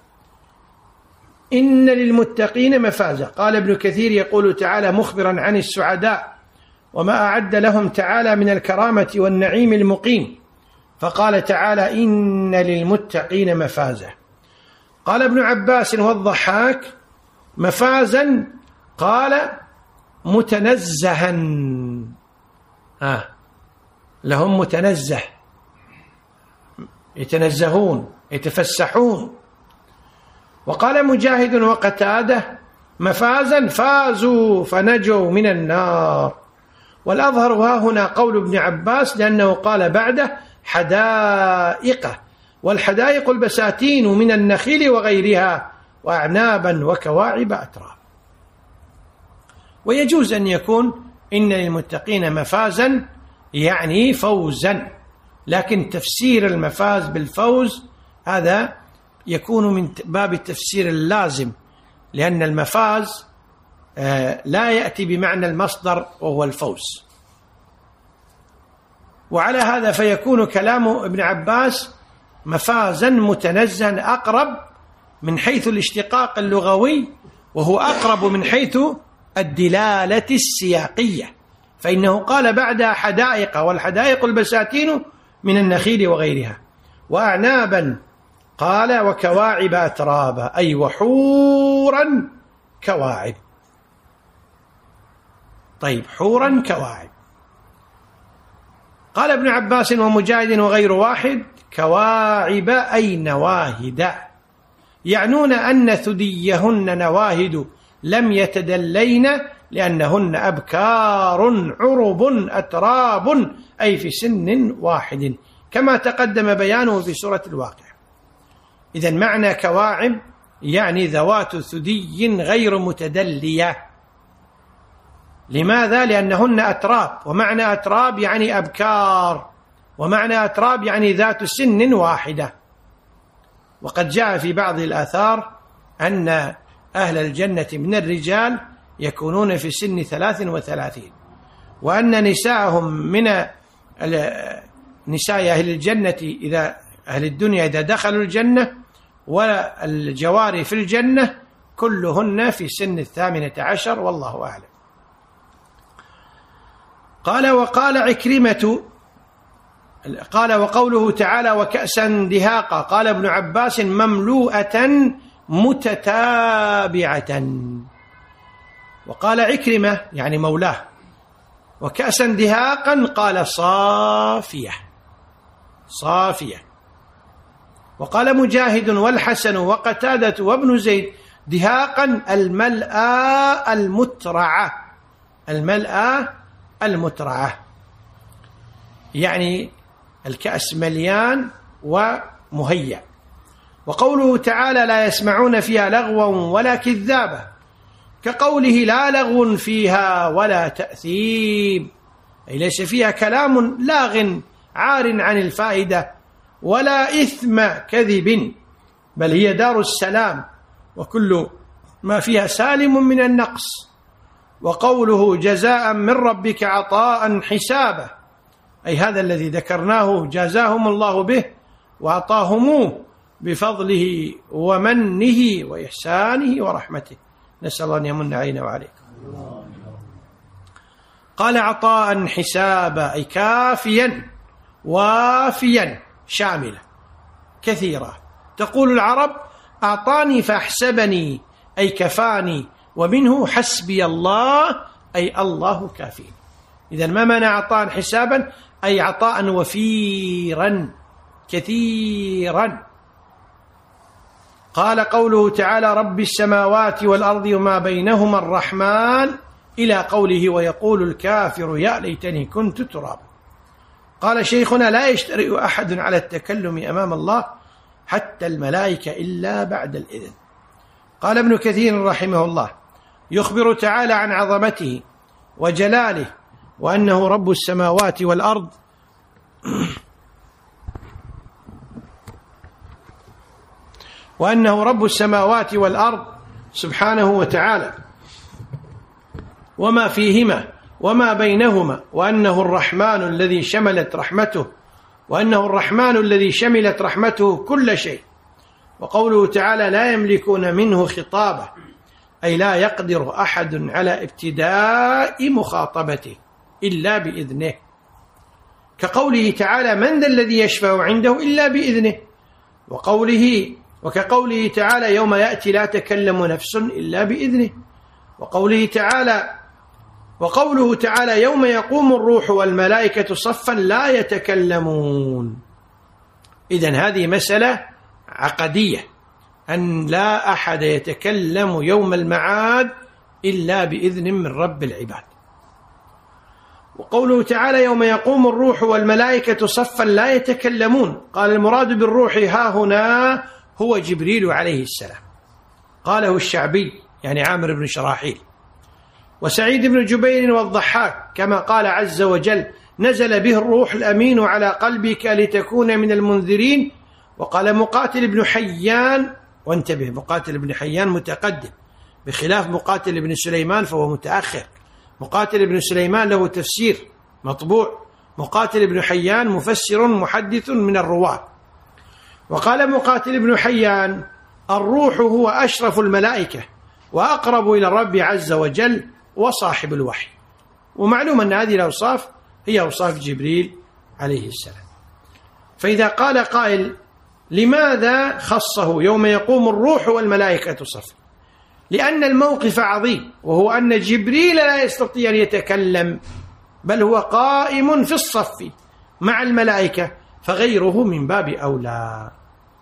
إن للمتقين مفازا. قال ابن كثير يقول تعالى مخبرا عن السعداء وما أعد لهم تعالى من الكرامة والنعيم المقيم، فقال تعالى إن للمتقين مفازا. قال ابن عباس والضحاك مفازا قال متنزها، لهم متنزه، يتنزهون يتفسحون. وقال مجاهد وقتاده مفازا فازوا فنجوا من النار. والأظهر ها هنا قول ابن عباس لأنه قال بعده حدائق، والحدائق البساتين من النخيل وغيرها وأعنابا وكواعب أتراب. ويجوز أن يكون إن للمتقين مفازا يعني فوزا، لكن تفسير المفاز بالفوز هذا يكون من باب التفسير اللازم، لأن المفاز لا يأتي بمعنى المصدر وهو الفوز. وعلى هذا فيكون كلام ابن عباس مفازا متنزها أقرب من حيث الاشتقاق اللغوي، وهو أقرب من حيث الدلالة السياقية، فإنه قال بعدها حدائق، والحدائق البساتين من النخيل وغيرها، وأعنابا قال وكواعب أترابا أي وحورا كواعب. طيب حورا كواعب. قال ابن عباس ومجاهد وغير واحد كواعب أي نواهد، يعنون أن ثديهن نواهد لم يتدلين لأنهن أبكار عرب أتراب أي في سن واحد كما تقدم بيانه في سورة الواقع. إذن معنى كواعب يعني ذوات ثدي غير متدلية. لماذا؟ لأنهن أتراب، ومعنى أتراب يعني أبكار، ومعنى أتراب يعني ذات سن واحدة. وقد جاء في بعض الآثار أن أهل الجنة من الرجال يكونون في سن 33، وأن نساءهم من نساء أهل الجنة إذا أهل الدنيا إذا دخلوا الجنة والجواري في الجنة كلهن في سن 18، والله أعلم. قال وقال عكرمة قال وقوله تعالى وكأسا دهاقا قال ابن عباس مملوءة متتابعة. وقال عكرمة يعني مولاه. وكأسا دهاقا قال صافية صافية. وقال مجاهد والحسن وقتادة وابن زيد دهاقا الملأى المترعة، الملأى المترعة يعني الكأس مليان ومهيأ. وقوله تعالى لا يسمعون فيها لغوا ولا كذابا كقوله لا لغو فيها ولا تأثيم، أي ليس فيها كلام لاغ عار عن الفائدة ولا إثم كذب، بل هي دار السلام وكل ما فيها سالم من النقص. وقوله جزاء من ربك عطاء حسابا، أي هذا الذي ذكرناه جازاهم الله به وأعطاهموه بفضله ومنه وإحسانه ورحمته، نسأل الله أن يمن علينا وعليكم. قال عطاء حسابا أي كافيا وافيا شاملا كثيرا. تقول العرب أعطاني فأحسبني أي كفاني، ومنه حسبي الله أي الله كافيني. إذن ما معنى عطاء حسابا؟ أي عطاء وفيرا كثيرا. قال قوله تعالى رب السماوات والأرض وما بينهما الرحمن إلى قوله ويقول الكافر يا ليتني كنت ترابا. قال شيخنا لا يجترئ أحد على التكلم أمام الله حتى الملائكة إلا بعد الإذن. قال ابن كثير رحمه الله يخبر تعالى عن عظمته وجلاله وأنه رب السماوات والأرض وأنه رب السماوات والأرض سبحانه وتعالى وما فيهما وما بينهما، وأنه الرحمن الذي شملت رحمته كل شيء. وقوله تعالى لا يملكون منه خطابة أي لا يقدر أحد على ابتداء مخاطبته إلا بإذنه، كقوله تعالى من ذا الذي يشفع عنده إلا بإذنه، وكقوله تعالى يوم يأتي لا تكلم نفس إلا بإذنه، وقوله تعالى يوم يقوم الروح والملائكة صفا لا يتكلمون. إذن هذه مسألة عقدية أن لا أحد يتكلم يوم المعاد إلا بإذن من رب العباد. وقوله تعالى يوم يقوم الروح والملائكة صفا لا يتكلمون، قال المراد بالروح ها هنا هو جبريل عليه السلام، قاله الشعبي يعني عامر بن شراحيل وسعيد بن جبير والضحاك، كما قال عز وجل نزل به الروح الأمين على قلبك لتكون من المنذرين. وقال مقاتل بن حيان، وانتبه مقاتل بن حيان متقدم بخلاف مقاتل بن سليمان فهو متأخر. مقاتل بن سليمان له تفسير مطبوع، مقاتل بن حيان مفسر محدث من الرواة. وقال مقاتل بن حيان الروح هو أشرف الملائكة وأقرب إلى الرب عز وجل وصاحب الوحي. ومعلوم أن هذه الأوصاف هي أوصاف جبريل عليه السلام. فإذا قال قائل لماذا خصه يوم يقوم الروح والملائكة صفا؟ لأن الموقف عظيم، وهو أن جبريل لا يستطيع أن يتكلم بل هو قائم في الصف مع الملائكة، فغيره من باب أولى.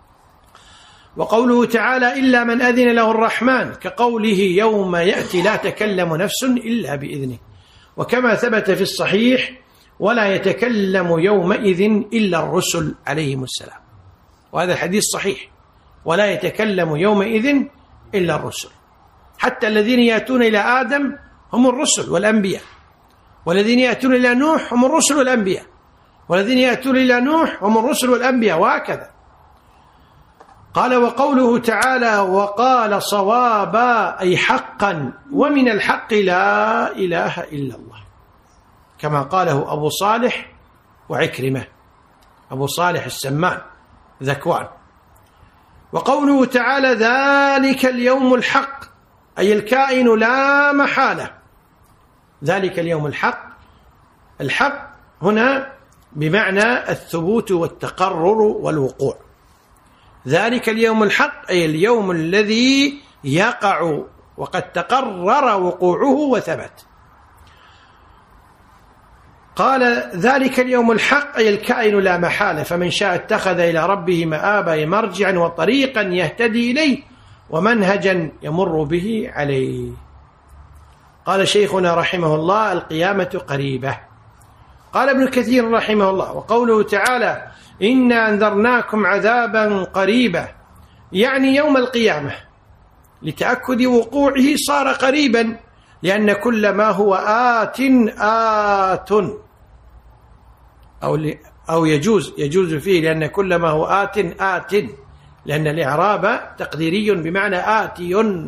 وقوله تعالى إلا من أذن له الرحمن كقوله يوم يأتي لا تكلم نفس إلا بإذنه، وكما ثبت في الصحيح ولا يتكلم يومئذ إلا الرسل عليهم السلام، وهذا الحديث صحيح، ولا يتكلم يومئذ إلا الرسل. حتى الذين يأتون إلى آدم هم الرسل والأنبياء، والذين يأتون إلى نوح هم الرسل والأنبياء، والذين يأتون إلى نوح هم الرسل والأنبياء، وهكذا. قال وقوله تعالى وقال صوابا أي حقا، ومن الحق لا إله إلا الله، كما قاله أبو صالح وعكرمة، أبو صالح السمان ذكوان. وقوله تعالى ذلك اليوم الحق أي الكائن لا محالة، ذلك اليوم الحق. الحق هنا بمعنى الثبوت والتقرر والوقوع. ذلك اليوم الحق أي اليوم الذي يقع وقد تقرر وقوعه وثبت. قال ذلك اليوم الحق أي الكائن لا محالة، فمن شاء اتخذ إلى ربه مآبا مرجعا وطريقا يهتدي إليه ومنهجا يمر به عليه. قال شيخنا رحمه الله القيامة قريبة. قال ابن كثير رحمه الله وقوله تعالى إنا أنذرناكم عذابا قريبا يعني يوم القيامة، لتأكد وقوعه صار قريبا، لأن كل ما هو آت أو يجوز فيه، لأن كل ما هو آت لأن الإعراب تقديري بمعنى آتي.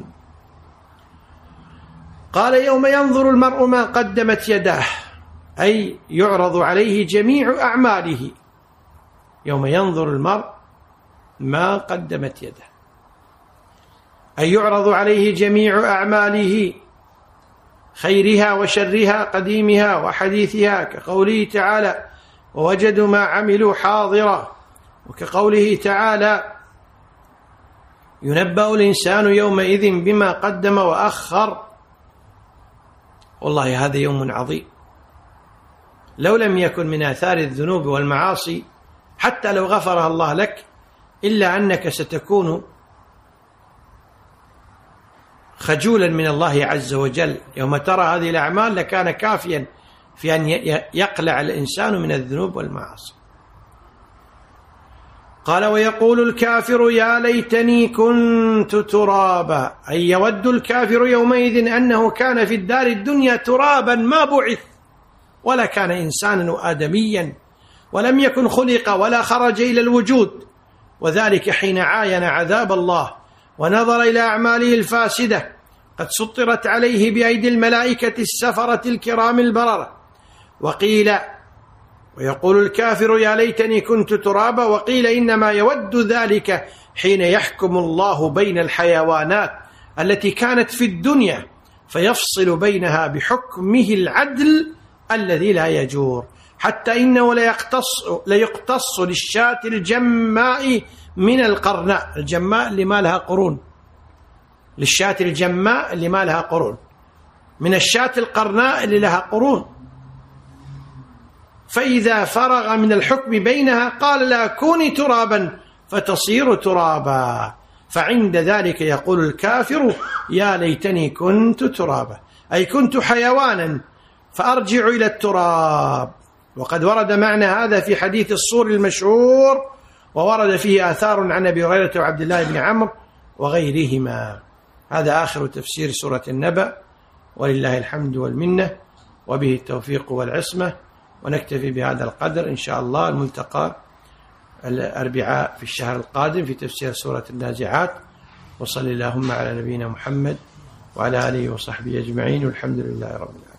قال يوم ينظر المرء ما قدمت يداه أي يعرض عليه جميع أعماله، يوم ينظر المرء ما قدمت يده أي يعرض عليه جميع أعماله خيرها وشرها قديمها وحديثها، كقوله تعالى ووجدوا ما عملوا حاضرا، وكقوله تعالى ينبأ الإنسان يومئذ بما قدم وأخر. والله هذا يوم عظيم، لو لم يكن من آثار الذنوب والمعاصي حتى لو غفرها الله لك، إلا أنك ستكون خجولا من الله عز وجل. يوم ترى هذه الأعمال لكان كافيا في أن يقلع الإنسان من الذنوب والمعاصي. قال ويقول الكافر يا ليتني كنت ترابا، أي يود الكافر يومئذ أنه كان في الدار الدنيا ترابا ما بعث ولا كان إنسانا آدميا ولم يكن خلق ولا خرج إلى الوجود، وذلك حين عاين عذاب الله ونظر إلى أعماله الفاسدة قد سطرت عليه بأيدي الملائكة السفرة الكرام البررة. وقيل ويقول الكافر يا ليتني كنت ترابا، وقيل إنما يود ذلك حين يحكم الله بين الحيوانات التي كانت في الدنيا فيفصل بينها بحكمه العدل الذي لا يجور، حتى إنه ليقتص للشاة الجماء من القرناء. الجماء اللي ما لها قرون، للشاة الجماء اللي ما لها قرون، من الشاة القرناء اللي لها قرون. فإذا فرغ من الحكم بينها قال لا كوني ترابا فتصير ترابا، فعند ذلك يقول الكافر يا ليتني كنت ترابا، أي كنت حيوانا فأرجع إلى التراب. وقد ورد معنى هذا في حديث الصور المشهور، وورد فيه آثار عن أبي هريرة وعبد الله بن عمرو وغيرهما. هذا آخر تفسير سورة النبأ، ولله الحمد والمنة، وبه التوفيق والعصمة. ونكتفي بهذا القدر إن شاء الله. الملتقى الأربعاء في الشهر القادم في تفسير سورة النازعات. وصل اللهم على نبينا محمد وعلى آله وصحبه أجمعين، والحمد لله رب العالمين.